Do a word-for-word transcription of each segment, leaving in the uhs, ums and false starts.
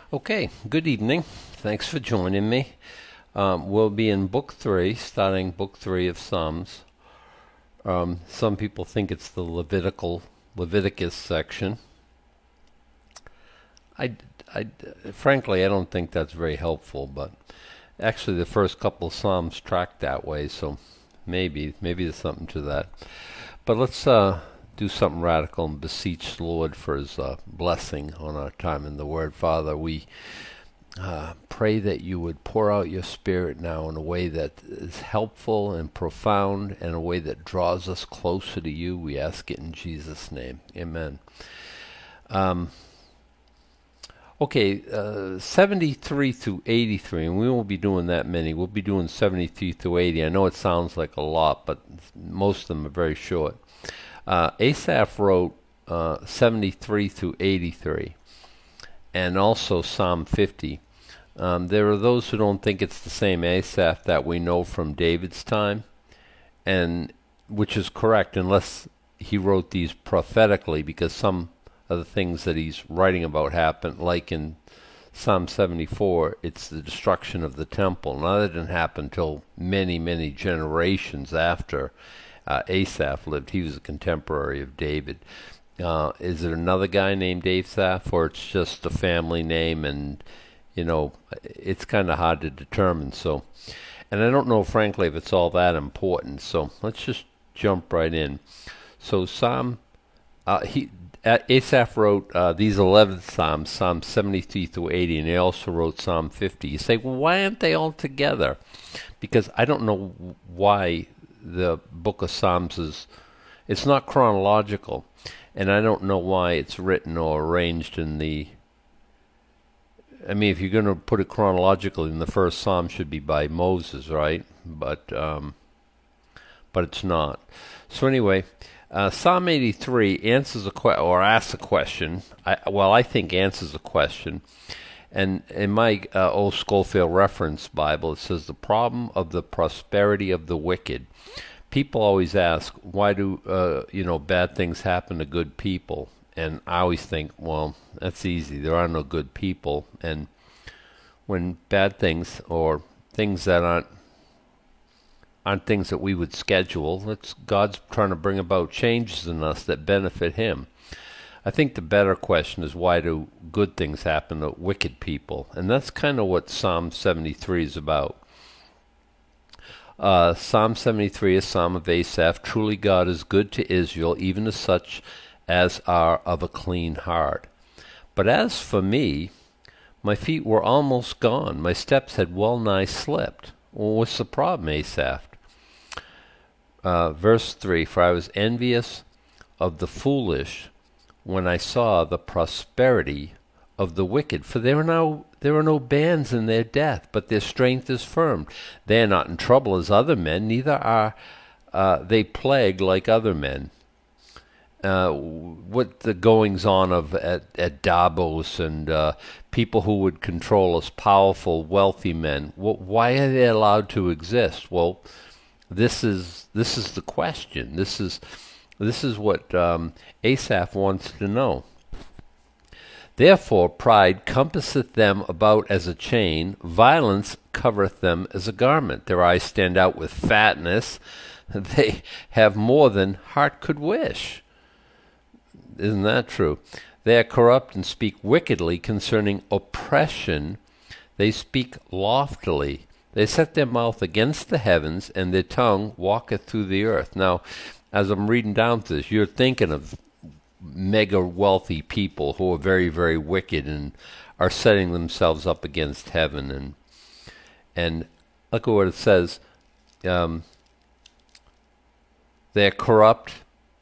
Okay, good evening. Thanks for joining me. Um, we'll be in Book three, starting Book three of Psalms. Um, some people think it's the Levitical Leviticus section. I, I, frankly, I don't think that's very helpful, but actually the first couple of Psalms track that way, so maybe, maybe there's something to that. But let's uh, do something radical and beseech the Lord for His uh, blessing on our time in the Word. Father, we uh, pray that you would pour out your Spirit now in a way that is helpful and profound, and a way that draws us closer to you. We ask it in Jesus' name. Amen. Um, okay, uh, seventy-three through eighty-three, and we won't be doing that many. We'll be doing seventy-three through eighty. I know it sounds like a lot, but most of them are very short. Uh, Asaph wrote uh, seventy-three through eighty-three, and also Psalm fifty. Um, there are those who don't think it's the same Asaph that we know from David's time, and which is correct unless he wrote these prophetically, because some of the things that he's writing about happened, like in Psalm seventy-four, it's the destruction of the temple. Now that didn't happen until many, many generations after Uh, Asaph lived. He was a contemporary of David. Uh, is it another guy named Asaph, or it's just a family name? And you know, it's kind of hard to determine. So, and I don't know, frankly, if it's all that important. So let's just jump right in. So Psalm, uh, he uh, Asaph wrote uh, these eleven Psalms, Psalm seventy-three through eighty, and he also wrote Psalm fifty. You say, well, why aren't they all together? Because I don't know why the book of Psalms is, it's not chronological, and I don't know why it's written or arranged in the, I mean, if you're going to put it chronologically, then the first Psalm should be by Moses, right? But, um, but it's not. So anyway, uh, Psalm eighty-three answers a que- or asks a question, I, well, I think answers a question. And in my uh, old Schofield Reference Bible, it says the problem of the prosperity of the wicked. People always ask, why do uh, you know bad things happen to good people? And I always think, well, that's easy. There are no good people. And when bad things, or things that aren't aren't things that we would schedule, it's God's trying to bring about changes in us that benefit Him. I think the better question is, why do good things happen to wicked people? And that's kind of what Psalm seventy-three is about. Uh, Psalm seventy-three is Psalm of Asaph. Truly God is good to Israel, even to such as are of a clean heart. But as for me, my feet were almost gone. My steps had well nigh slipped. Well, what's the problem, Asaph? Uh, verse three, for I was envious of the foolish when I saw the prosperity of the wicked. For there are no there are no bands in their death, but their strength is firm. They are not in trouble as other men, neither are uh, they plagued like other men. Uh, what the goings on of at, at Davos, and uh, people who would control us, powerful, wealthy men. Wh- why are they allowed to exist? Well, this is this is the question. This is This is what um, Asaph wants to know. Therefore pride compasseth them about as a chain, violence covereth them as a garment. Their eyes stand out with fatness, they have more than heart could wish. Isn't that true? They are corrupt and speak wickedly concerning oppression. They speak loftily. They set their mouth against the heavens, and their tongue walketh through the earth. Now, as I'm reading down to this, you're thinking of mega wealthy people who are very, very wicked and are setting themselves up against heaven. And and look at what it says. Um, they're corrupt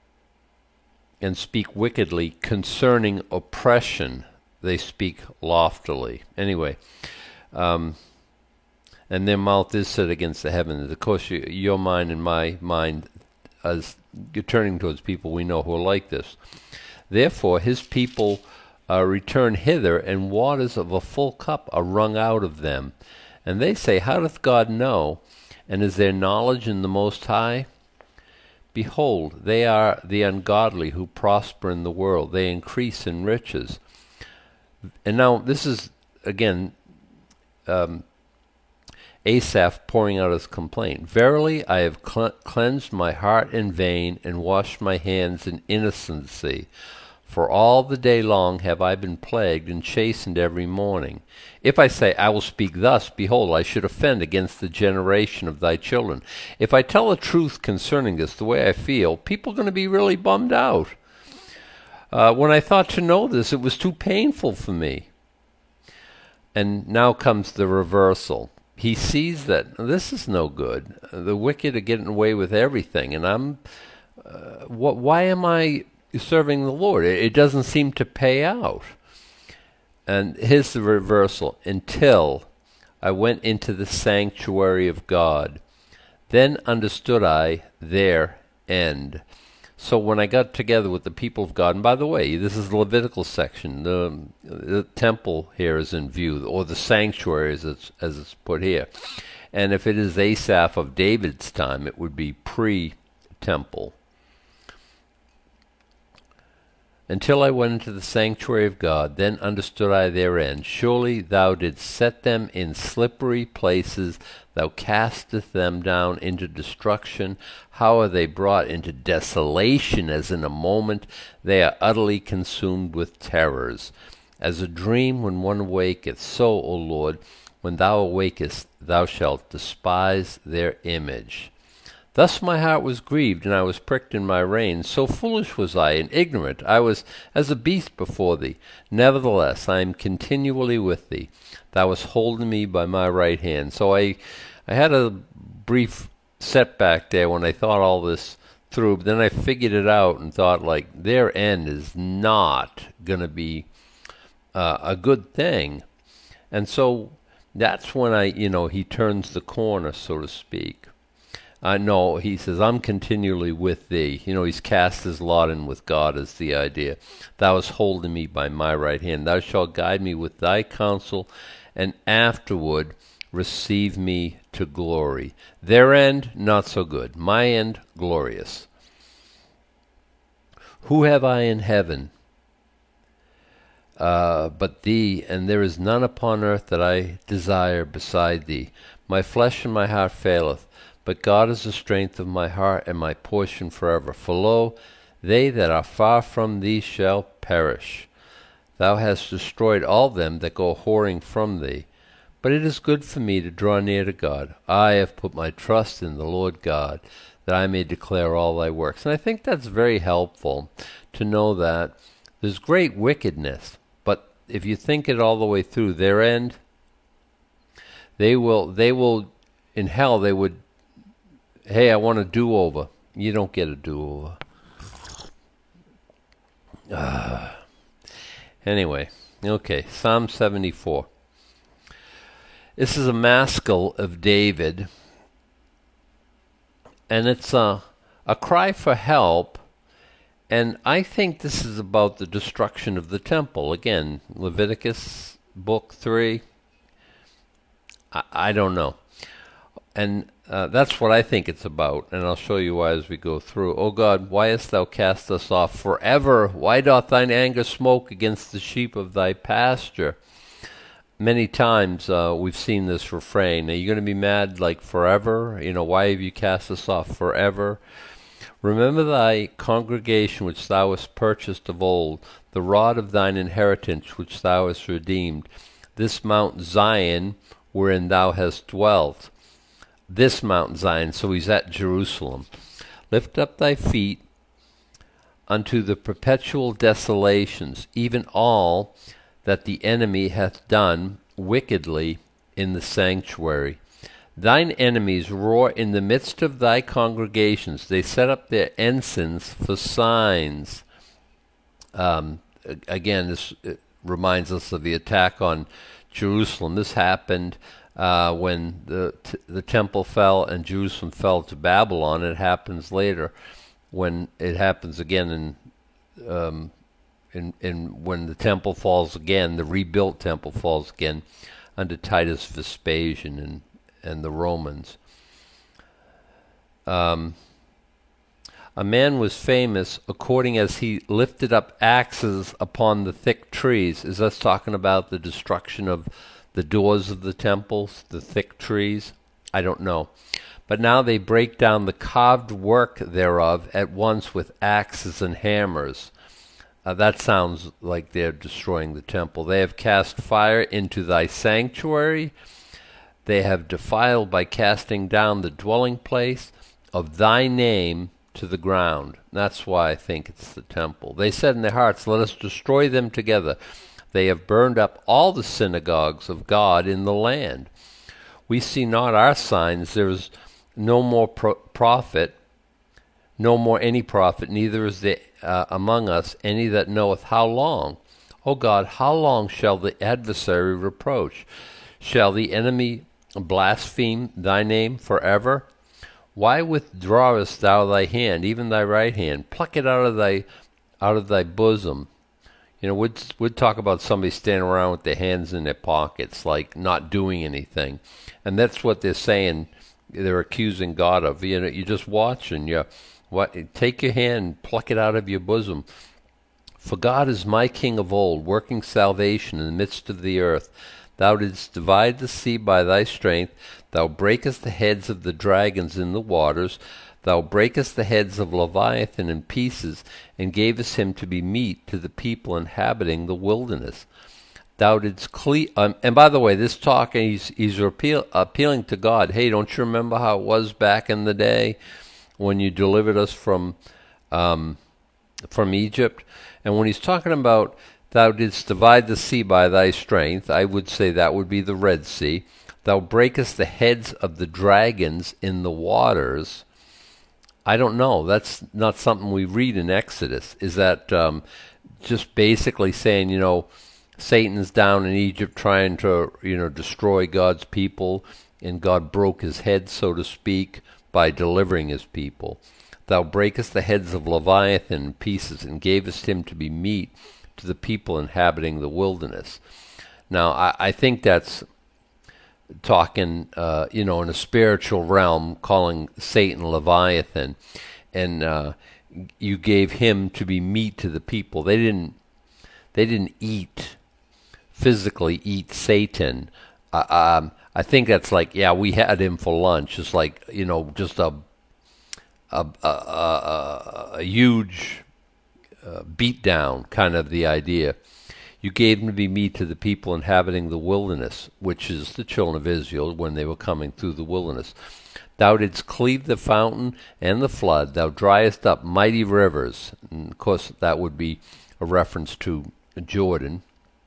and speak wickedly concerning oppression. They speak loftily. Anyway, um, and their mouth is set against the heavens. Of course, you, your mind and my mind, as you're turning towards people we know who are like this. Therefore his people uh, return hither, and waters of a full cup are wrung out of them. And they say, how doth God know? And is there knowledge in the Most High? Behold, they are the ungodly who prosper in the world. They increase in riches. And now this is again, um, Asaph pouring out his complaint. Verily, I have cle- cleansed my heart in vain and washed my hands in innocency. For all the day long have I been plagued and chastened every morning. If I say, I will speak thus, behold, I should offend against the generation of thy children. If I tell the truth concerning this, the way I feel, people are going to be really bummed out. Uh, when I thought to know this, it was too painful for me. And now comes the reversal. He sees that this is no good. The wicked are getting away with everything, and I'm. Uh, what? Why am I serving the Lord? It, it doesn't seem to pay out. And here's the reversal. Until I went into the sanctuary of God, then understood I their end. So when I got together with the people of God, and by the way, this is the Levitical section. The, the temple here is in view, or the sanctuary as it's, as it's put here. And if it is Asaph of David's time, it would be pre-temple. Until I went into the sanctuary of God, then understood I their end. Surely thou didst set them in slippery places. Thou castest them down into destruction. How are they brought into desolation as in a moment? They are utterly consumed with terrors. As a dream when one awaketh, so, O Lord, when thou awakest, thou shalt despise their image. Thus my heart was grieved, and I was pricked in my reins. So foolish was I, and ignorant. I was as a beast before thee. Nevertheless, I am continually with thee. Thou hast holden me by my right hand. So I, I had a brief setback there when I thought all this through. But then I figured it out and thought, like, their end is not going to be uh, a good thing. And so that's when I, you know, he turns the corner, so to speak. Uh, no, he says, I'm continually with thee. You know, he's cast his lot in with God is the idea. Thou hast holden me by my right hand. Thou shalt guide me with thy counsel, and afterward receive me to glory. Their end, not so good. My end, glorious. Who have I in heaven uh, but thee? And there is none upon earth that I desire beside thee. My flesh and my heart faileth, but God is the strength of my heart and my portion forever. For lo, they that are far from thee shall perish. Thou hast destroyed all them that go whoring from thee. But it is good for me to draw near to God. I have put my trust in the Lord God, that I may declare all thy works. And I think that's very helpful to know that there's great wickedness. But if you think it all the way through, their end, they will, they will, in hell, they would, hey, I want a do-over. You don't get a do-over. Uh, anyway, okay, Psalm seventy-four. This is a maskil of David, and it's a, a cry for help, and I think this is about the destruction of the temple. Again, Leviticus, book three, I, I don't know. And uh, that's what I think it's about, and I'll show you why as we go through. O God, why hast thou cast us off forever? Why doth thine anger smoke against the sheep of thy pasture? Many times uh, we've seen this refrain. Are you going to be mad like forever? You know, why have you cast us off forever? Remember thy congregation which thou hast purchased of old, the rod of thine inheritance which thou hast redeemed, this Mount Zion wherein thou hast dwelt. This Mount Zion, so he's at Jerusalem. Lift up thy feet unto the perpetual desolations, even all that the enemy hath done wickedly in the sanctuary. Thine enemies roar in the midst of thy congregations. They set up their ensigns for signs. Um, again, this reminds us of the attack on Jerusalem. This happened uh, when the t- the temple fell and Jerusalem fell to Babylon. It happens later when it happens again in um, in in when the temple falls again, the rebuilt temple falls again under Titus Vespasian and and the Romans. Um, A man was famous according as he lifted up axes upon the thick trees. Is that talking about the destruction of the doors of the temples, the thick trees? I don't know. But now they break down the carved work thereof at once with axes and hammers. Uh, that sounds like they're destroying the temple. They have cast fire into thy sanctuary. They have defiled by casting down the dwelling place of thy name to the ground. That's why I think it's the temple. They said in their hearts, let us destroy them together. They have burned up all the synagogues of God in the land. We see not our signs. There is no more pro- prophet, no more any prophet, neither is there uh, among us any that knoweth how long. O God, how long shall the adversary reproach? Shall the enemy blaspheme thy name forever? Why withdrawest thou thy hand, even thy right hand? Pluck it out of thy out of thy bosom. You know, we'd, we'd talk about somebody standing around with their hands in their pockets, like not doing anything. And that's what they're saying, they're accusing God of. You know, you just watch and you what, take your hand, pluck it out of your bosom. For God is my King of old, working salvation in the midst of the earth. Thou didst divide the sea by thy strength. Thou breakest the heads of the dragons in the waters. Thou breakest the heads of Leviathan in pieces, and gavest him to be meat to the people inhabiting the wilderness. Thou didst cle- um, and by the way, this talk, he's, he's appeal, appealing to God. Hey, don't you remember how it was back in the day when you delivered us from um, from Egypt? And when he's talking about thou didst divide the sea by thy strength, I would say that would be the Red Sea. Thou breakest the heads of the dragons in the waters. I don't know. That's not something we read in Exodus. Is that um, just basically saying, you know, Satan's down in Egypt trying to, you know, destroy God's people, and God broke his head, so to speak, by delivering his people. Thou breakest the heads of Leviathan in pieces, and gavest him to be meat to the people inhabiting the wilderness. Now, I, I think that's talking, uh, you know, in a spiritual realm, calling Satan Leviathan, and uh, you gave him to be meat to the people. They didn't, they didn't eat, physically eat Satan. Uh, um, I think that's like, yeah, we had him for lunch. It's like, you know, just a, a, a, a, a huge uh, beatdown, kind of the idea. You gave him to be meat to the people inhabiting the wilderness, which is the children of Israel when they were coming through the wilderness. Thou didst cleave the fountain and the flood. Thou driest up mighty rivers. And of course, that would be a reference to Jordan.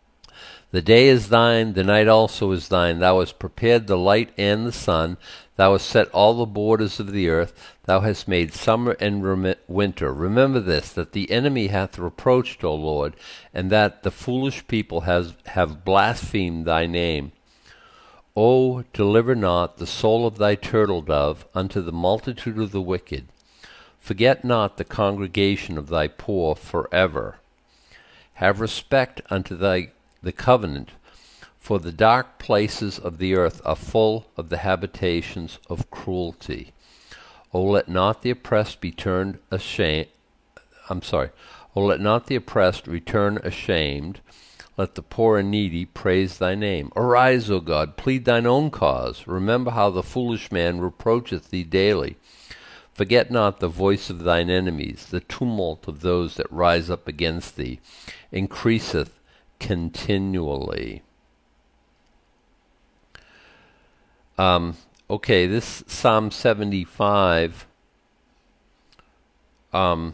The day is thine, the night also is thine. Thou hast prepared the light and the sun. Thou hast set all the borders of the earth. Thou hast made summer and rem- winter. Remember this, that the enemy hath reproached, O Lord, and that the foolish people has, have blasphemed thy name. O deliver not the soul of thy turtle dove unto the multitude of the wicked. Forget not the congregation of thy poor forever. Have respect unto thy the covenant, for the dark places of the earth are full of the habitations of cruelty. O let not the oppressed be turned ashamed. I'm sorry. O let not the oppressed return ashamed. Let the poor and needy praise thy name. Arise, O God, plead thine own cause. Remember how the foolish man reproacheth thee daily. Forget not the voice of thine enemies. The tumult of those that rise up against thee increaseth continually. Um, okay, this Psalm seventy-five, um,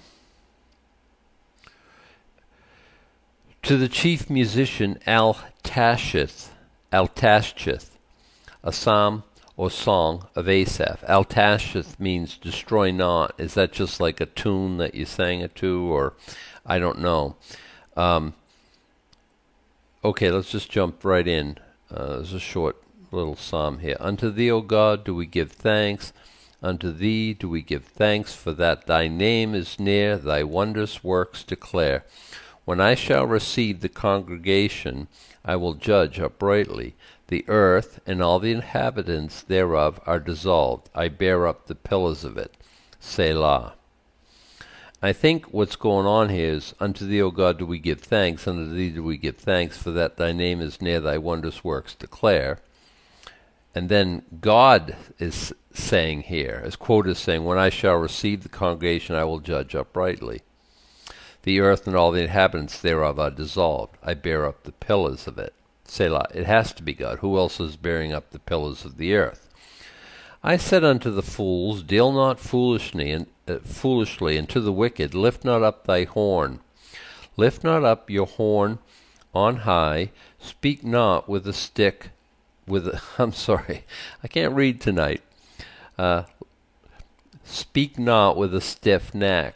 to the chief musician Altashith, Altashith, a psalm or song of Asaph. Altashith means destroy not. Is that just like a tune that you sang it to, or I don't know. Um, Okay, let's just jump right in. Uh, there's a short little psalm here. Unto thee, O God, do we give thanks. Unto thee do we give thanks, for that thy name is near, thy wondrous works declare. When I shall receive the congregation, I will judge uprightly. The earth and all the inhabitants thereof are dissolved. I bear up the pillars of it. Selah. I think what's going on here is, unto thee, O God, do we give thanks, unto thee do we give thanks, for that thy name is near, thy wondrous works declare. And then God is saying here, as quoted as saying, when I shall receive the congregation, I will judge uprightly. The earth and all the inhabitants thereof are dissolved. I bear up the pillars of it. Selah. It has to be God. Who else is bearing up the pillars of the earth? I said unto the fools, deal not foolishly, and uh, foolishly, and to the wicked, lift not up thy horn. Lift not up your horn on high. Speak not with a stick. With a, I'm sorry, I can't read tonight. Uh, speak not with a stiff neck.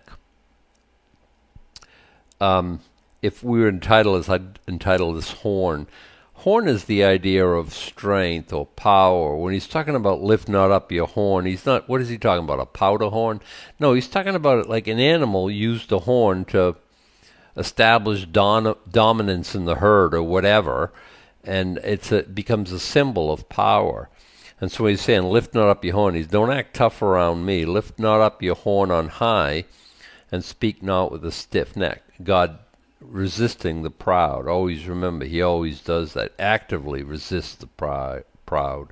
Um, if we were entitled, as I'd entitle this horn, horn is the idea of strength or power. When he's talking about lift not up your horn, he's not, what is he talking about, a powder horn? No, he's talking about it like an animal used a horn to establish don- dominance in the herd or whatever, and it's a, it becomes a symbol of power. And so he's saying, lift not up your horn. He's, don't act tough around me. Lift not up your horn on high, and speak not with a stiff neck. God resisting the proud. Always remember, he always does that. Actively resists the prou- proud.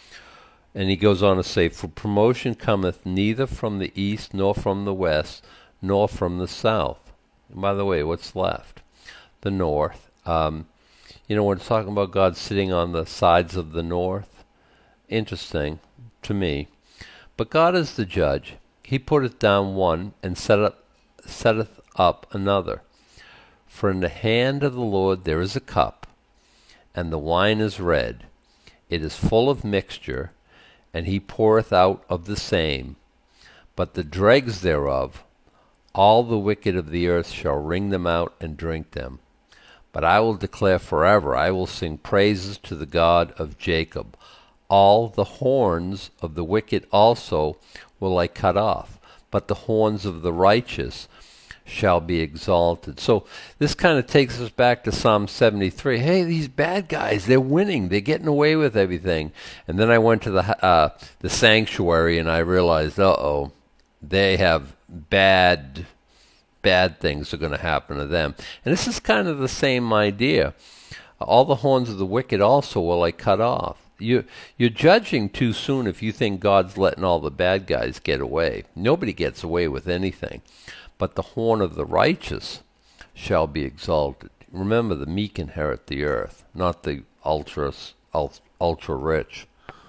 And he goes on to say, for promotion cometh neither from the east, nor from the west, nor from the south. And by the way, what's left? The north. Um, you know, when it's talking about God sitting on the sides of the north, interesting to me. But God is the judge. He putteth down one, and set up, setteth up another. For in the hand of the Lord there is a cup, and the wine is red. It is full of mixture, and he poureth out of the same. But the dregs thereof, all the wicked of the earth shall wring them out and drink them. But I will declare forever, I will sing praises to the God of Jacob. All the horns of the wicked also will I cut off, but the horns of the righteous shall be exalted. So this kind of takes us back to Psalm seventy-three. Hey, these bad guys, they're winning. They're getting away with everything. And then I went to the uh, the sanctuary, and I realized, uh-oh, they have bad, bad things are going to happen to them. And this is kind of the same idea. All the horns of the wicked also will I cut off. You, you're judging too soon if you think God's letting all the bad guys get away. Nobody gets away with anything. But the horn of the righteous shall be exalted. Remember, the meek inherit the earth, not the ultra, ultra rich,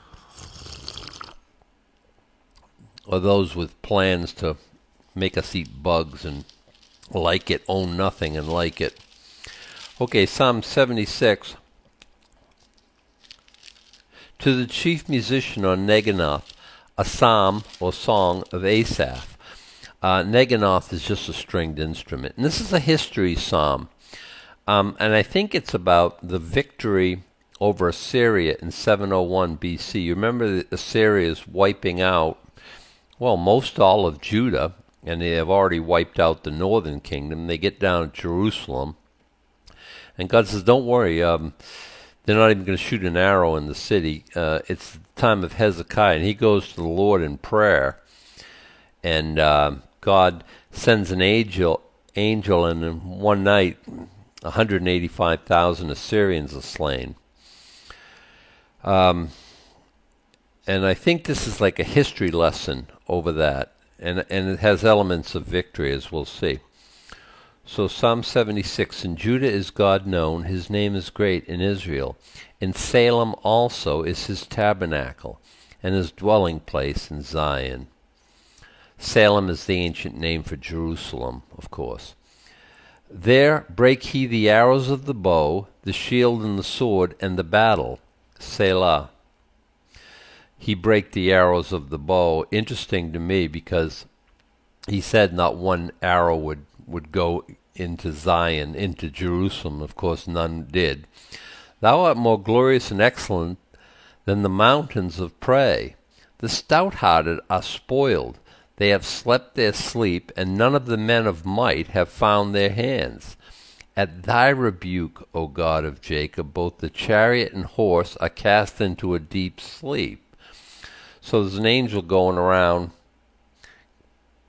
or those with plans to make us eat bugs and like it, own nothing and like it. Okay, Psalm seventy-six. To the chief musician on Neginoth, a psalm or song of Asaph. Uh, Neginoth is just a stringed instrument. And this is a history psalm. Um, and I think it's about the victory over Assyria in seven oh one B C. You remember that Assyria is wiping out, well, most all of Judah, and they have already wiped out the northern kingdom. They get down to Jerusalem. And God says, don't worry, um, they're not even going to shoot an arrow in the city. Uh, it's the time of Hezekiah, and he goes to the Lord in prayer. And uh, God sends an angel, angel, and in one night, one hundred eighty-five thousand Assyrians are slain. Um, and I think this is like a history lesson over that. And, and it has elements of victory, as we'll see. So Psalm seventy-six, in Judah is God known, his name is great in Israel. In Salem also is his tabernacle, and his dwelling place in Zion. Salem is the ancient name for Jerusalem, of course. There break he the arrows of the bow, the shield and the sword, and the battle. Selah. He brake the arrows of the bow. Interesting to me, because he said not one arrow would, would go into Zion, into Jerusalem. Of course, none did. Thou art more glorious and excellent than the mountains of prey. The stout-hearted are spoiled. They have slept their sleep, and none of the men of might have found their hands. At thy rebuke, O God of Jacob, both the chariot and horse are cast into a deep sleep. So there's an angel going around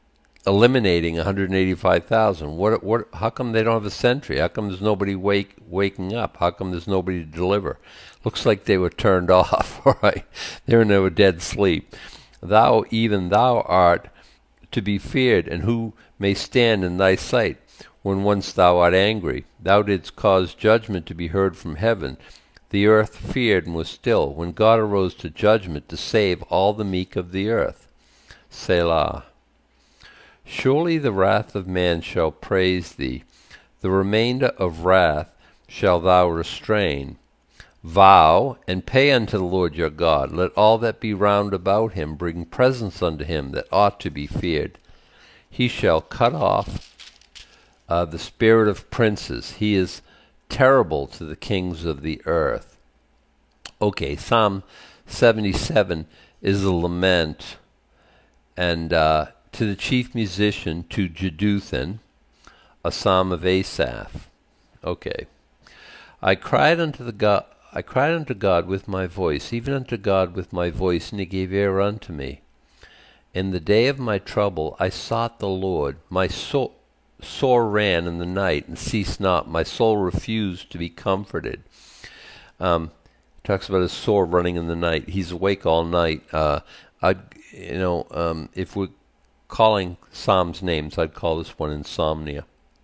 eliminating one hundred eighty-five thousand. What? What? How come they don't have a sentry? How come there's nobody wake waking up? How come there's nobody to deliver? Looks like they were turned off. All right, they're in a dead sleep. Thou, even thou, art to be feared, and who may stand in thy sight when once thou art angry? Thou didst cause judgment to be heard from heaven. The earth feared and was still, when God arose to judgment to save all the meek of the earth. Selah. Surely the wrath of man shall praise thee. The remainder of wrath shall thou restrain. Vow and pay unto the Lord your God. Let all that be round about him bring presents unto him that ought to be feared. He shall cut off uh, the spirit of princes. He is terrible to the kings of the earth. Okay, Psalm seventy-seven is a lament, and uh, to the chief musician, to Jeduthun, a psalm of Asaph. Okay, I cried unto the God. I cried unto God with my voice, even unto God with my voice, and he gave ear unto me. In the day of my trouble I sought the Lord. My soul sore ran in the night and ceased not. My soul refused to be comforted. Um, talks about his sore running in the night. He's awake all night. Uh, I, you know, um, if we're calling Psalms names, I'd call this one insomnia.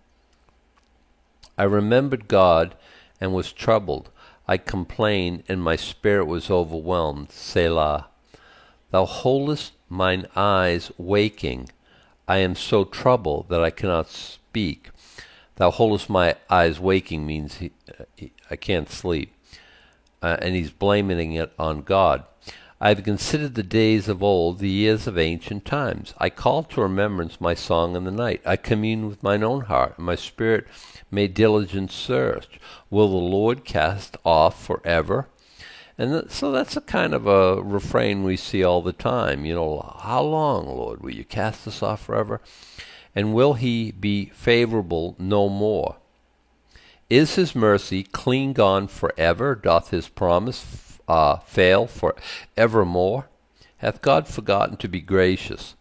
I remembered God and was troubled. I complained, and my spirit was overwhelmed. Selah. Thou holdest mine eyes waking. I am so troubled that I cannot speak. Thou holdest my eyes waking means he, uh, he, I can't sleep. Uh, and he's blaming it on God. I have considered the days of old, the years of ancient times. I call to remembrance my song in the night. I commune with mine own heart, and my spirit made diligent search. Will the Lord cast off forever? And th- so that's a kind of a refrain we see all the time. You know, how long, Lord, will you cast us off forever? And will he be favorable no more? Is his mercy clean gone forever? Doth his promise uh, fail for evermore? Hath God forgotten to be gracious?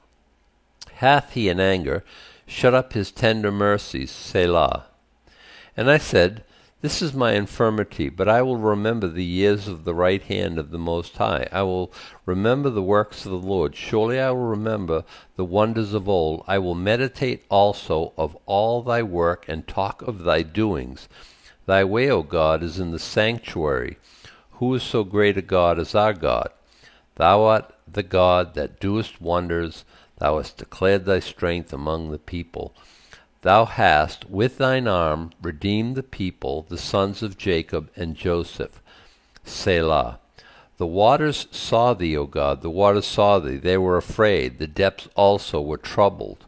Hath he in anger shut up his tender mercies? Selah. And I said, This is my infirmity, but I will remember the years of the right hand of the Most High. I will remember the works of the Lord. Surely I will remember the wonders of old. I will meditate also of all thy work, and talk of thy doings. Thy way, O God, is in the sanctuary. Who is so great a God as our God? Thou art the God that doest wonders. Thou hast declared thy strength among the people. Thou hast with thine arm redeemed the people, the sons of Jacob and Joseph. Selah. The waters saw thee, O God, the waters saw thee. They were afraid. The depths also were troubled.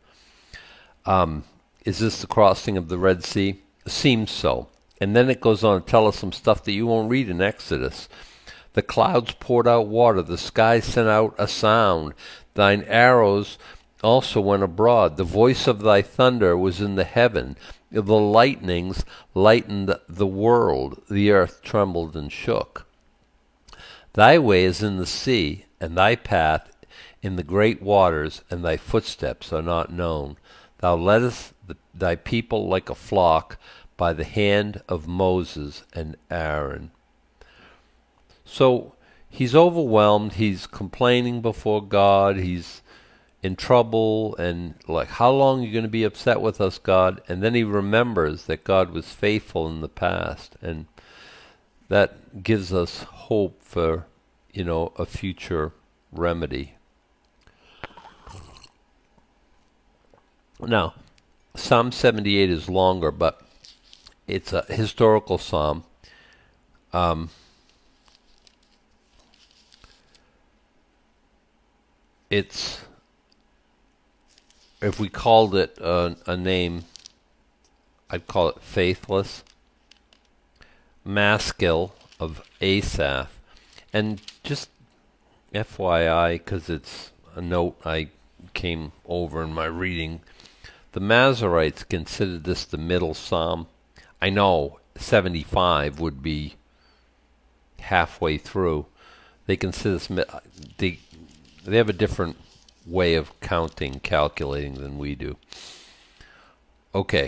Um, is this the crossing of the Red Sea? Seems so. And then it goes on to tell us some stuff that you won't read in Exodus. The clouds poured out water. The sky sent out a sound. Thine arrows also went abroad. The voice of thy thunder was in the heaven. The lightnings lightened the world. The earth trembled and shook. Thy way is in the sea, and thy path in the great waters, and thy footsteps are not known. Thou leddest the, thy people like a flock by the hand of Moses and Aaron. So he's overwhelmed. He's complaining before God. He's in trouble, and like, how long are you going to be upset with us, God? And then he remembers that God was faithful in the past, and that gives us hope for, you know, a future remedy. Now, Psalm seventy-eight is longer, but it's a historical psalm. Um, it's If we called it a, a name, I'd call it Faithless. Maskil of Asaph. And just F Y I, because it's a note I came over in my reading, the Masoretes considered this the middle psalm. I know seventy-five would be halfway through. They consider this, they, they have a different way of counting, calculating than we do. Okay.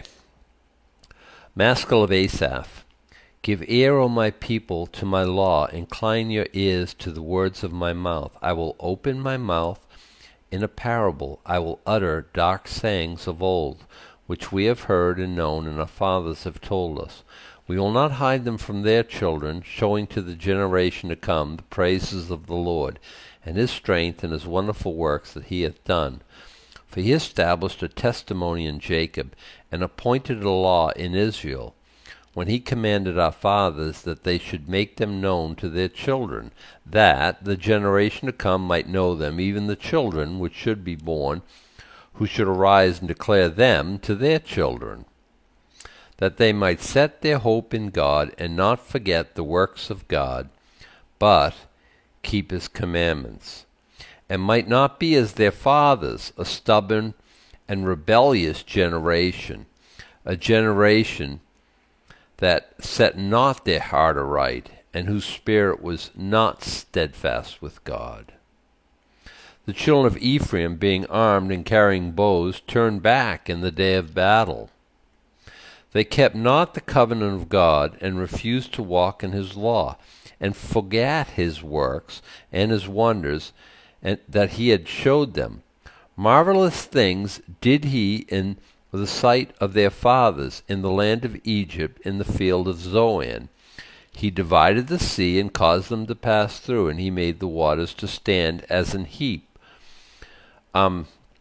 Maskil of Asaph. Give ear, O my people, to my law. Incline your ears to the words of my mouth. I will open my mouth in a parable. I will utter dark sayings of old, which we have heard and known, and our fathers have told us. We will not hide them from their children, showing to the generation to come the praises of the Lord, and his strength and his wonderful works that he hath done. For he established a testimony in Jacob, and appointed a law in Israel, when he commanded our fathers that they should make them known to their children, that the generation to come might know them, even the children which should be born, who should arise and declare them to their children, that they might set their hope in God, and not forget the works of God, but keep his commandments, and might not be as their fathers, a stubborn and rebellious generation, a generation that set not their heart aright, and whose spirit was not steadfast with God. The children of Ephraim, being armed and carrying bows, turned back in the day of battle. They kept not the covenant of God, and refused to walk in his law, and forgat his works and his wonders, and that he had showed them. Marvelous things did he in the sight of their fathers in the land of Egypt, in the field of Zoan. He divided the sea and caused them to pass through, and he made the waters to stand as an heap. Um,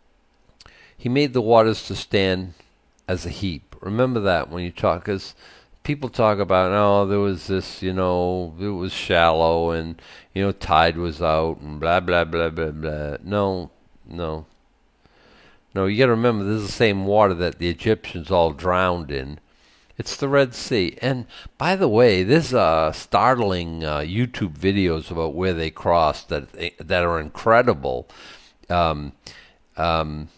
he made the waters to stand as a heap. Remember that when you talk, because people talk about, oh, there was this, you know, it was shallow, and, you know, tide was out, and blah, blah, blah, blah, blah. No, no. No, you got to remember, this is the same water that the Egyptians all drowned in. It's the Red Sea. And, by the way, there's uh, startling uh, YouTube videos about where they crossed that that are incredible. Um, um,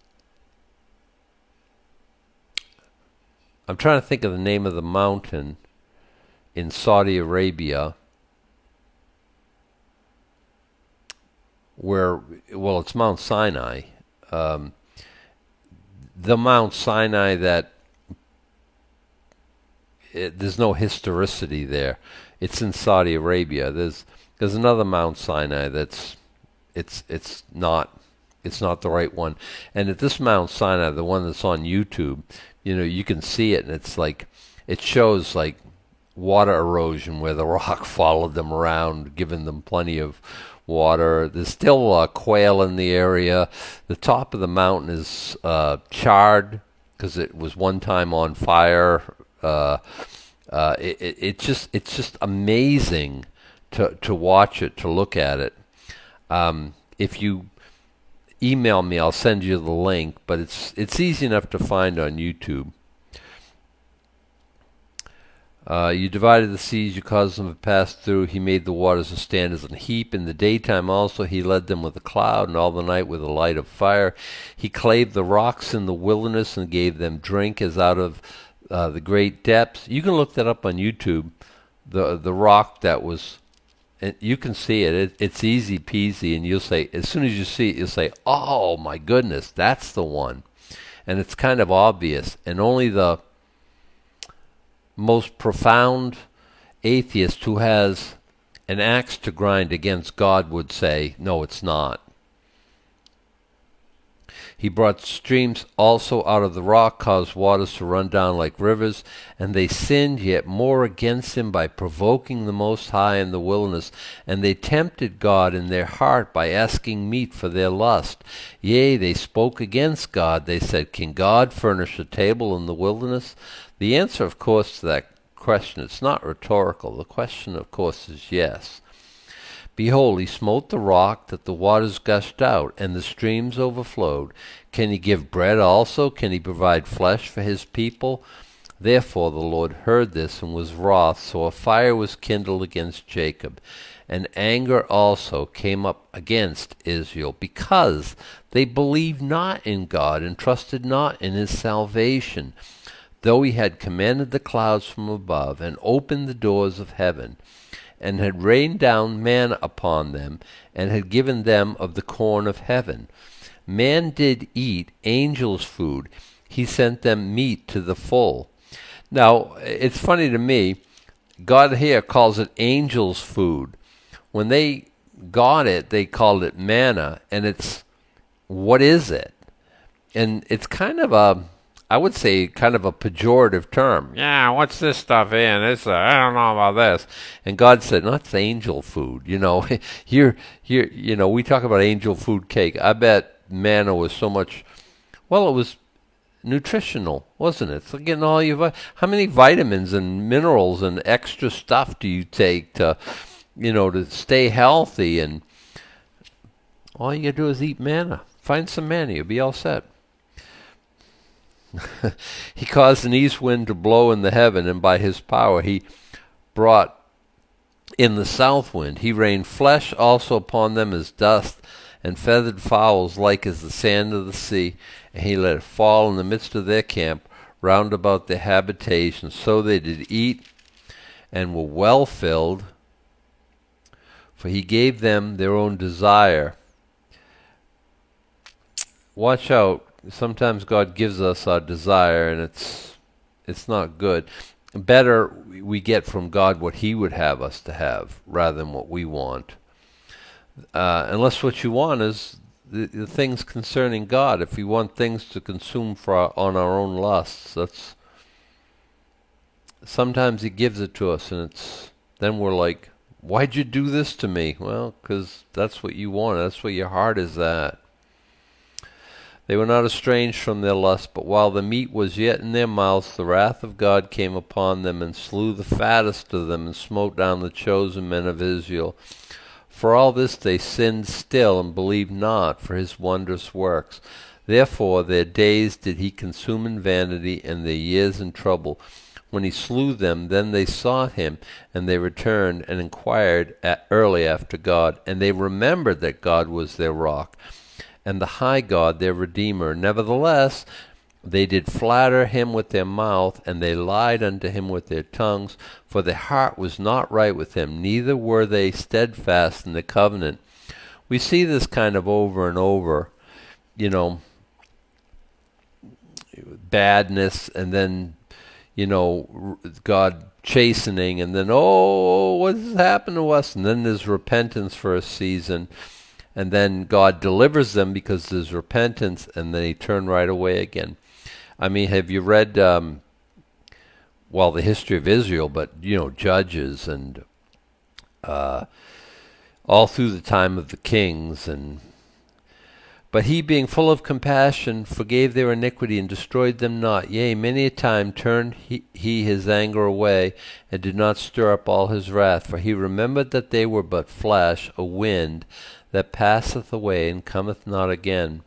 I'm trying to think of the name of the mountain in Saudi Arabia where, well, it's Mount Sinai. Um, the Mount Sinai that it, there's no historicity there. It's in Saudi Arabia. There's there's another Mount Sinai that's it's it's not it's not the right one. And at this Mount Sinai, the one that's on YouTube, you know, you can see it, and it's like it shows like water erosion where the rock followed them around, giving them plenty of water. There's still uh, quail in the area. The top of the mountain is uh, charred because it was one time on fire. Uh, uh, it, it, it just it's just amazing to to watch it, to look at it. Um, if you email me, I'll send you the link, but it's it's easy enough to find on YouTube. Uh, you divided the seas, you caused them to pass through. He made the waters to stand as a heap. In the daytime also he led them with a cloud, and all the night with a light of fire. He clave the rocks in the wilderness and gave them drink as out of uh, the great depths. You can look that up on YouTube. The the rock that was, and you can see it. it. It's easy peasy, and you'll say, as soon as you see it, you'll say, "Oh my goodness, that's the one." And it's kind of obvious, and only the most profound atheist who has an axe to grind against God would say, no, it's not. He brought streams also out of the rock, caused waters to run down like rivers, and they sinned yet more against him by provoking the Most High in the wilderness, and they tempted God in their heart by asking meat for their lust. Yea, they spoke against God. They said, can God furnish a table in the wilderness? The answer, of course, to that question, it's not rhetorical. The question, of course, is yes. Behold, he smote the rock that the waters gushed out, and the streams overflowed. Can he give bread also? Can he provide flesh for his people? Therefore the Lord heard this and was wroth, so a fire was kindled against Jacob, and anger also came up against Israel, because they believed not in God and trusted not in his salvation, though he had commanded the clouds from above and opened the doors of heaven, and had rained down manna upon them, and had given them of the corn of heaven. Man did eat angels' food. He sent them meat to the full. Now, it's funny to me, God here calls it angels' food. When they got it, they called it manna, and it's, what is it? And it's kind of a, I would say, kind of a pejorative term. Yeah, what's this stuff in? It's uh, I don't know about this. And God said, no, it's angel food. You know, here, here, you know, we talk about angel food cake. I bet manna was so much, well, it was nutritional, wasn't it? It's like getting all your, vi- how many vitamins and minerals and extra stuff do you take to, you know, to stay healthy? And all you gotta do is eat manna. Find some manna, you'll be all set. He caused an east wind to blow in the heaven, and by his power he brought in the south wind. He rained flesh also upon them as dust, and feathered fowls like as the sand of the sea. And he let it fall in the midst of their camp, round about their habitation. So they did eat, and were well filled, for he gave them their own desire. Watch out. Sometimes God gives us our desire, and it's it's not good. Better we get from God what he would have us to have, rather than what we want. Uh, unless what you want is the, the things concerning God. If we want things to consume for our, on our own lusts, that's sometimes he gives it to us, and it's then we're like, why'd you do this to me? Well, because that's what you want. That's what your heart is at. They were not estranged from their lust, but while the meat was yet in their mouths, the wrath of God came upon them, and slew the fattest of them, and smote down the chosen men of Israel. For all this they sinned still, and believed not for his wondrous works. Therefore their days did he consume in vanity, and their years in trouble. When he slew them, then they sought him, and they returned, and inquired at early after God. And they remembered that God was their rock, and the high God their Redeemer. Nevertheless, they did flatter him with their mouth, and they lied unto him with their tongues, for their heart was not right with him, neither were they steadfast in the covenant. We see this kind of over and over, you know, badness, and then, you know, God chastening, and then, oh, what has happened to us? And then there's repentance for a season. And then God delivers them because there's repentance, and then he turn right away again. I mean, have you read, um, well, the history of Israel, but, you know, Judges, and uh, all through the time of the kings. And but he, being full of compassion, forgave their iniquity, and destroyed them not. Yea, many a time turned he, he his anger away, and did not stir up all his wrath. For he remembered that they were but flash, a wind, that passeth away and cometh not again.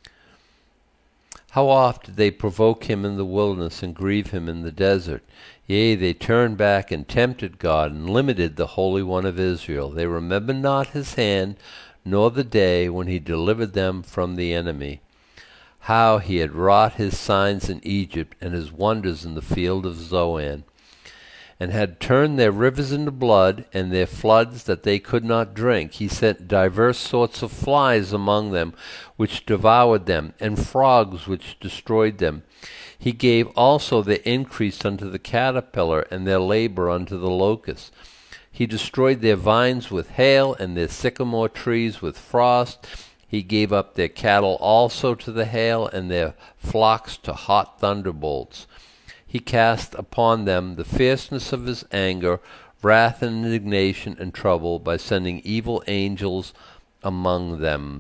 How oft did they provoke him in the wilderness, and grieve him in the desert? Yea, they turned back and tempted God, and limited the Holy One of Israel. They remembered not his hand, nor the day when he delivered them from the enemy. How he had wrought his signs in Egypt, and his wonders in the field of Zoan, and had turned their rivers into blood, and their floods that they could not drink. He sent divers sorts of flies among them, which devoured them, and frogs which destroyed them. He gave also their increase unto the caterpillar, and their labor unto the locust. He destroyed their vines with hail, and their sycamore trees with frost. He gave up their cattle also to the hail, and their flocks to hot thunderbolts. He cast upon them the fierceness of his anger, wrath and indignation and trouble, by sending evil angels among them.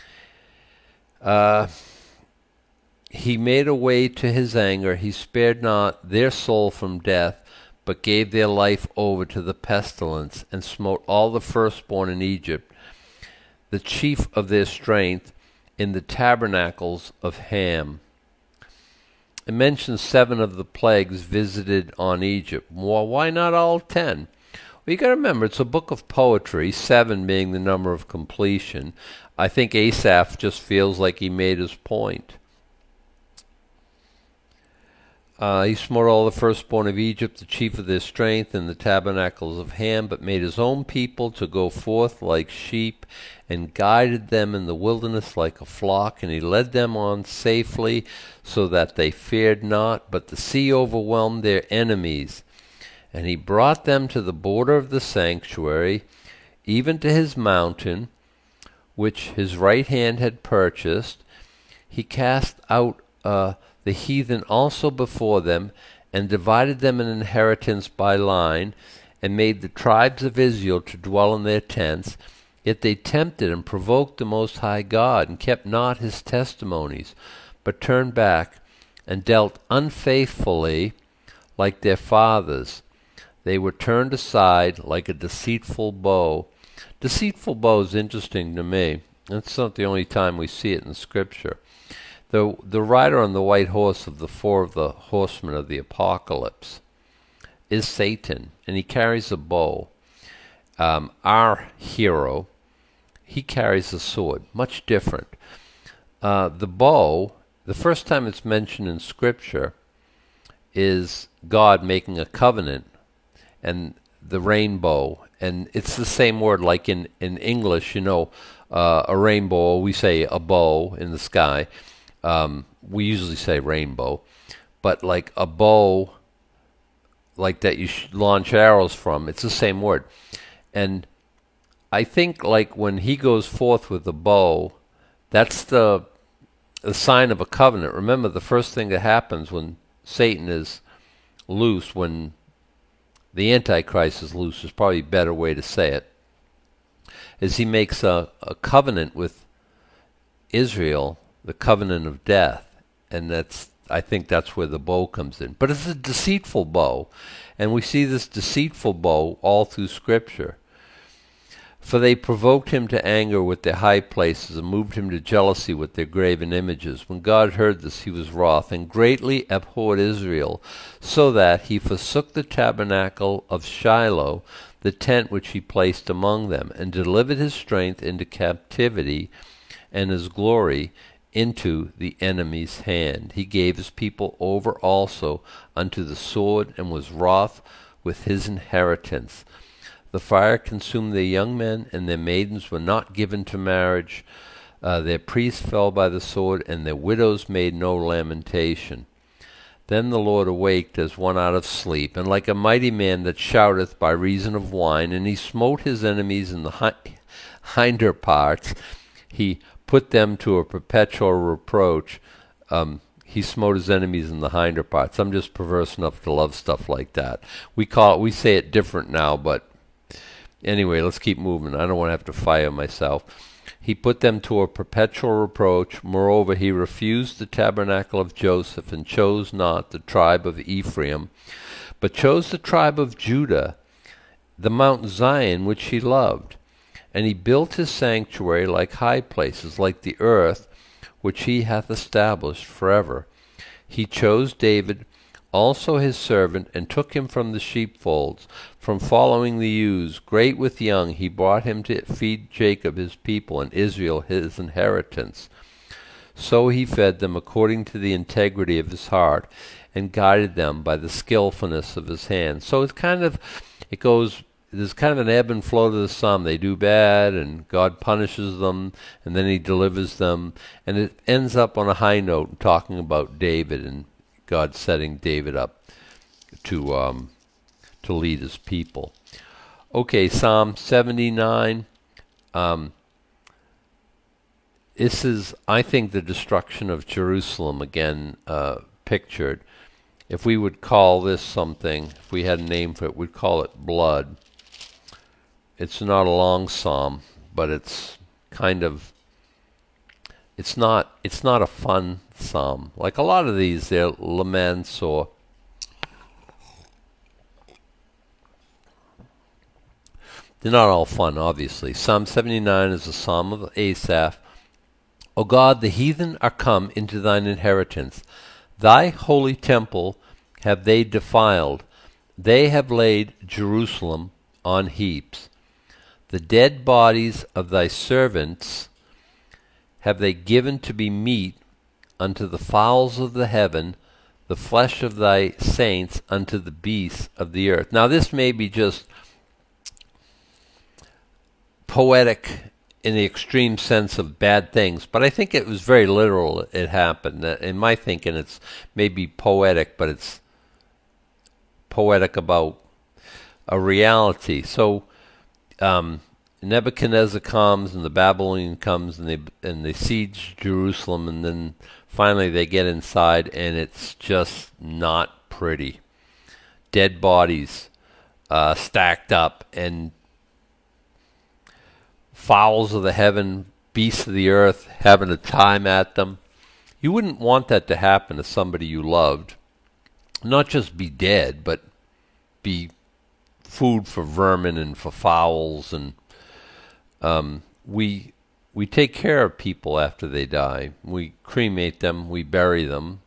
Uh, he made a way to his anger. He spared not their soul from death, but gave their life over to the pestilence, and smote all the firstborn in Egypt, the chief of their strength, in the tabernacles of Ham. It mentions seven of the plagues visited on Egypt. Well, why not all ten? Well, you got to remember, it's a book of poetry, seven being the number of completion. I think Asaph just feels like he made his point. Uh, he smote all the firstborn of Egypt, the chief of their strength, in the tabernacles of Ham, but made his own people to go forth like sheep, and guided them in the wilderness like a flock, and he led them on safely, so that they feared not, but the sea overwhelmed their enemies. And he brought them to the border of the sanctuary, even to his mountain, which his right hand had purchased. He cast out uh, the heathen also before them, and divided them an inheritance by line, and made the tribes of Israel to dwell in their tents. Yet they tempted and provoked the Most High God, and kept not his testimonies, but turned back, and dealt unfaithfully like their fathers. They were turned aside like a deceitful bow. Deceitful bow is interesting to me. It's not the only time we see it in Scripture. The, the rider on the white horse of the four of the horsemen of the apocalypse is Satan, and he carries a bow. Um, our hero, he carries a sword, much different. Uh, the bow, the first time it's mentioned in Scripture, is God making a covenant, and the rainbow, and it's the same word like in, in English, you know, uh, a rainbow, we say a bow in the sky. Um, we usually say rainbow, but like a bow, like that you sh- launch arrows from, it's the same word. And I think like when he goes forth with the bow, that's the, the sign of a covenant. Remember, the first thing that happens when Satan is loose, when the Antichrist is loose, is probably a better way to say it, is he makes a, a covenant with Israel, the covenant of death, and that's, I think that's where the bow comes in. But it's a deceitful bow, and we see this deceitful bow all through Scripture. For they provoked him to anger with their high places, and moved him to jealousy with their graven images. When God heard this, he was wroth, and greatly abhorred Israel, so that he forsook the tabernacle of Shiloh, the tent which he placed among them, and delivered his strength into captivity, and his glory into the enemy's hand. He gave his people over also unto the sword, and was wroth with his inheritance. The fire consumed their young men, and their maidens were not given to marriage. Uh, their priests fell by the sword, and their widows made no lamentation. Then the Lord awaked as one out of sleep, and like a mighty man that shouteth by reason of wine, and he smote his enemies in the hi- hinder parts. He put them to a perpetual reproach. Um, he smote his enemies in the hinder parts. I'm just perverse enough to love stuff like that. We call it, we say it different now, but anyway, let's keep moving. I don't want to have to fire myself. He put them to a perpetual reproach. Moreover, he refused the tabernacle of Joseph, and chose not the tribe of Ephraim, but chose the tribe of Judah, the Mount Zion which he loved. And he built his sanctuary like high places, like the earth which he hath established forever. He chose David also his servant, and took him from the sheepfolds, from following the ewes. Great with young, he brought him to feed Jacob his people, and Israel his inheritance. So he fed them according to the integrity of his heart, and guided them by the skillfulness of his hand. So it's kind of, it goes, there's kind of an ebb and flow to the psalm. They do bad, and God punishes them, and then he delivers them, and it ends up on a high note, talking about David, and God setting David up to um, to lead his people. Okay, Psalm seventy-nine. Um, this is, I think, the destruction of Jerusalem again uh, pictured. If we would call this something, if we had a name for it, we'd call it blood. It's not a long psalm, but it's kind of, it's not, it's not a fun psalm. Like a lot of these, they're laments or they're not all fun, obviously. Psalm seventy-nine is a psalm of Asaph. O God, the heathen are come into thine inheritance. Thy holy temple have they defiled. They have laid Jerusalem on heaps. The dead bodies of thy servants have they given to be meat unto the fowls of the heaven, the flesh of thy saints unto the beasts of the earth. Now this may be just poetic in the extreme sense of bad things, but I think it was very literal. It happened. In my thinking, it's maybe poetic, but it's poetic about a reality. So um, Nebuchadnezzar comes, and the Babylonian comes, and they and they siege Jerusalem, and then finally they get inside, and it's just not pretty. Dead bodies uh, stacked up, and fowls of the heaven, beasts of the earth, having a time at them. You wouldn't want that to happen to somebody you loved. Not just be dead, but be food for vermin and for fowls. And um, we we take care of people after they die. We cremate them. We bury them.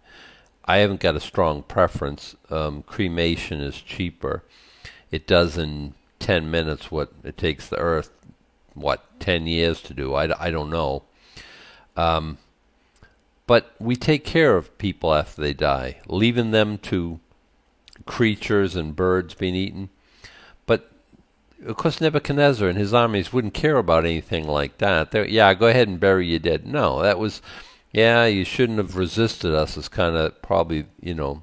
I haven't got a strong preference. Um, cremation is cheaper. It does in ten minutes what it takes the earth, what, ten years to do. I, I don't know. Um, but we take care of people after they die, leaving them to creatures and birds being eaten. But, of course, Nebuchadnezzar and his armies wouldn't care about anything like that. They're, yeah, go ahead and bury your dead. No, that was, yeah, you shouldn't have resisted us is kind of probably, you know,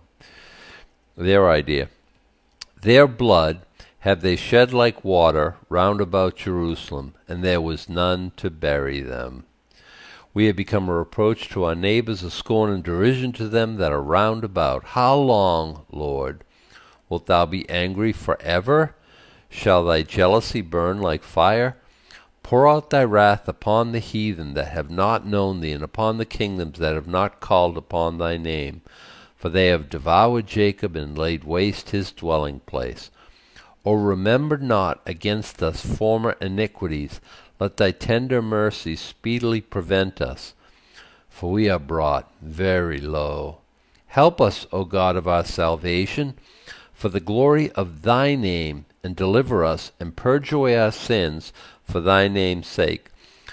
their idea. Their blood have they shed like water round about Jerusalem, and there was none to bury them. We have become a reproach to our neighbors, a scorn and derision to them that are round about. How long, Lord, wilt thou be angry forever? Shall thy jealousy burn like fire? Pour out thy wrath upon the heathen that have not known thee, and upon the kingdoms that have not called upon thy name. For they have devoured Jacob and laid waste his dwelling place. O remember not against us former iniquities. Let thy tender mercy speedily prevent us, for we are brought very low. Help us, O God of our salvation, for the glory of thy name, and deliver us, and purge away our sins for thy name's sake.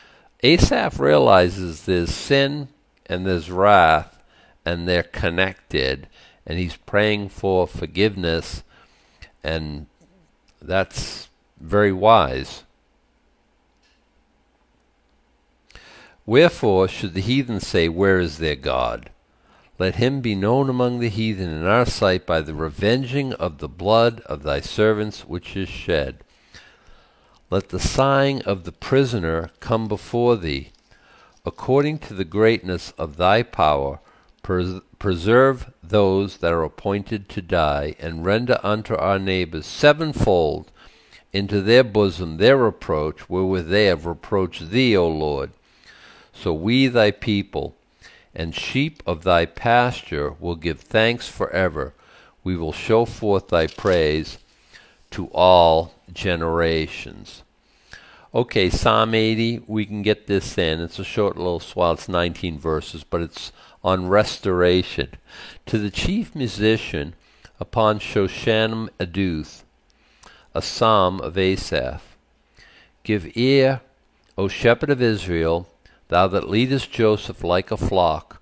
Asaph realizes there's sin and there's wrath, and they're connected, and he's praying for forgiveness, and that's very wise. Wherefore should the heathen say, where is their God? Let him be known among the heathen in our sight by the revenging of the blood of thy servants which is shed. Let the sighing of the prisoner come before thee. According to the greatness of thy power, pres- preserve those that are appointed to die, and render unto our neighbors sevenfold into their bosom their reproach, wherewith they have reproached thee, O Lord. So we thy people, and sheep of thy pasture, will give thanks forever. We will show forth thy praise to all generations. Okay, Psalm eighty, we can get this in. It's a short little swell. It's nineteen verses, but it's on restoration. To the chief musician upon Shoshanim Aduth, a psalm of Asaph. Give ear, O shepherd of Israel, thou that leadest Joseph like a flock.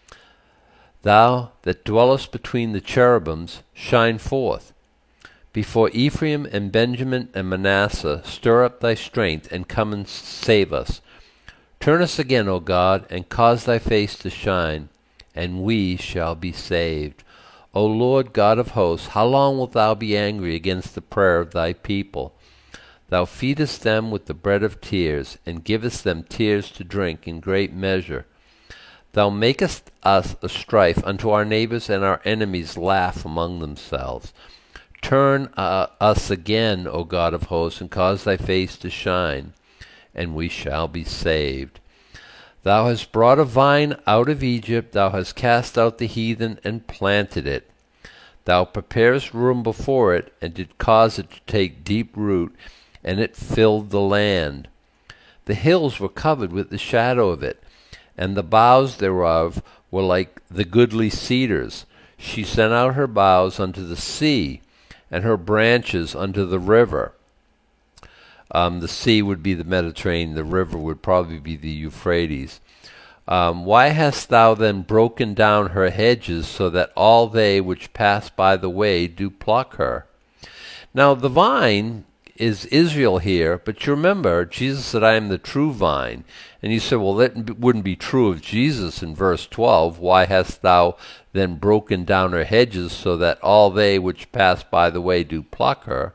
Thou that dwellest between the cherubims, shine forth. Before Ephraim and Benjamin and Manasseh, stir up thy strength, and come and save us. Turn us again, O God, and cause thy face to shine, and we shall be saved. O Lord God of hosts, how long wilt thou be angry against the prayer of thy people? Thou feedest them with the bread of tears, and givest them tears to drink in great measure. Thou makest us a strife unto our neighbors, and our enemies laugh among themselves. Turn uh, us again, O God of hosts, and cause thy face to shine, and we shall be saved. Thou hast brought a vine out of Egypt, thou hast cast out the heathen and planted it. Thou preparest room before it, and did cause it to take deep root, and it filled the land. The hills were covered with the shadow of it, and the boughs thereof were like the goodly cedars. She sent out her boughs unto the sea, and her branches unto the river. Um, the sea would be the Mediterranean, the river would probably be the Euphrates. Um, why hast thou then broken down her hedges, so that all they which pass by the way do pluck her? Now the vine is Israel here, but you remember, Jesus said, I am the true vine. And you said, well, that wouldn't be true of Jesus in verse twelve. Why hast thou then broken down her hedges, so that all they which pass by the way do pluck her?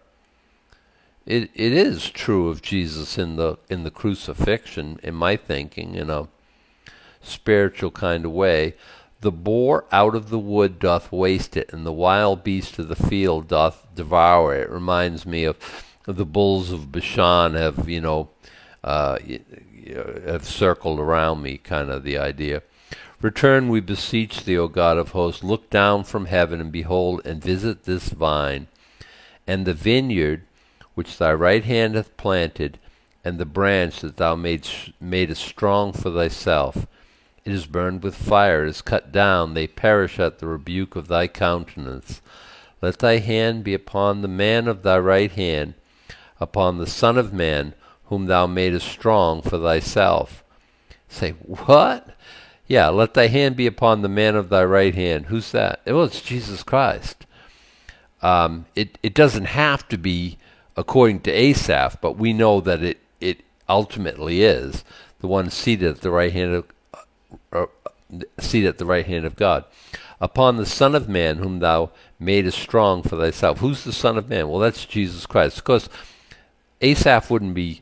It it is true of Jesus in the in the crucifixion, in my thinking, in a spiritual kind of way. The boar out of the wood doth waste it, and the wild beast of the field doth devour it. It reminds me of, of the bulls of Bashan have, you know, uh, have circled around me, kind of the idea. Return, we beseech thee, O God of hosts. Look down from heaven, and behold, and visit this vine, and the vineyard which thy right hand hath planted, and the branch that thou madest, madest strong for thyself. It is burned with fire, it is cut down, they perish at the rebuke of thy countenance. Let thy hand be upon the man of thy right hand, upon the Son of Man, whom thou madest strong for thyself. Say, what? Yeah, let thy hand be upon the man of thy right hand. Who's that? Well, it's Jesus Christ. Um, it, it doesn't have to be according to Asaph, but we know that it, it ultimately is the one seated at the right hand of Uh, seat at the right hand of God. Upon the Son of Man, whom thou madest strong for thyself. Who's the Son of Man? Well, that's Jesus Christ. Of course, Asaph wouldn't be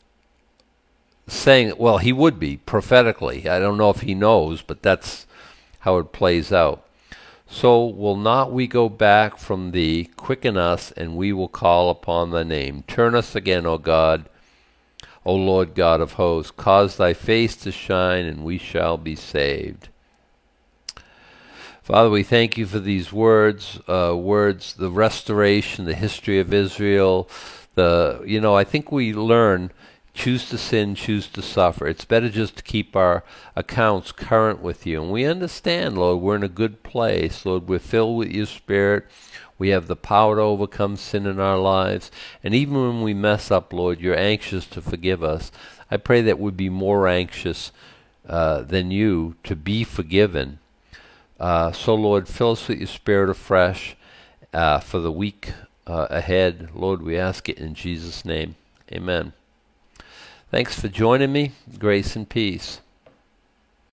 saying, well, he would be prophetically. I don't know if he knows, but that's how it plays out. So will not we go back from thee? Quicken us, and we will call upon thy name. Turn us again, O God, O Lord God of hosts, cause thy face to shine, and we shall be saved. Father, we thank you for these words, uh, words, the restoration, the history of Israel. The, you know, I think we learn, choose to sin, choose to suffer. It's better just to keep our accounts current with you. And we understand, Lord, we're in a good place. Lord, we're filled with your Spirit. We have the power to overcome sin in our lives. And even when we mess up, Lord, you're anxious to forgive us. I pray that we'd be more anxious uh, than you to be forgiven. Uh, so, Lord, fill us with your Spirit afresh uh, for the week uh, ahead. Lord, we ask it in Jesus' name. Amen. Thanks for joining me. Grace and peace.